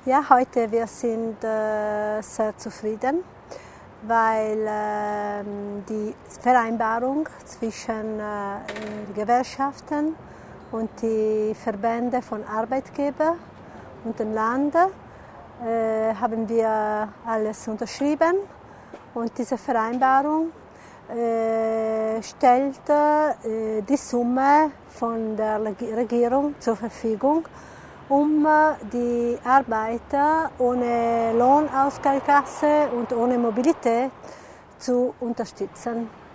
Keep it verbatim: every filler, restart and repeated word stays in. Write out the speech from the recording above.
Ja, heute wir sind äh, sehr zufrieden, weil äh, die Vereinbarung zwischen äh, Gewerkschaften und die Verbände von Arbeitgebern und dem Land äh, haben wir alles unterschrieben und diese Vereinbarung äh, stellt äh, die Summe von der Regierung zur Verfügung, um die Arbeiter ohne Lohnausgleichskasse und ohne Mobilität zu unterstützen.